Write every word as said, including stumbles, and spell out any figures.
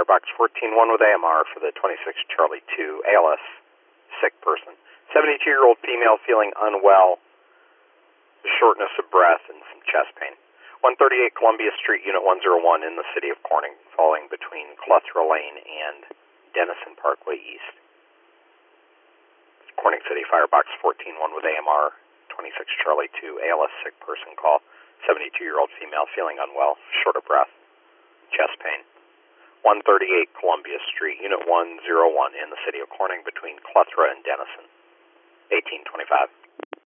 Firebox fourteen one with A M R for the twenty-six Charlie two A L S, sick person. seventy-two-year-old female feeling unwell, shortness of breath, and some chest pain. one thirty-eight Columbia Street, Unit one oh one in the city of Corning, falling between Clethra Lane and Denison Parkway East. Corning City Firebox fourteen one with A M R, twenty-six Charlie two A L S, sick person call. seventy-two-year-old female feeling unwell, short of breath, chest pain. one thirty-eight Columbia Street, Unit one oh one in the city of Corning between Clethra and Denison. eighteen twenty-five.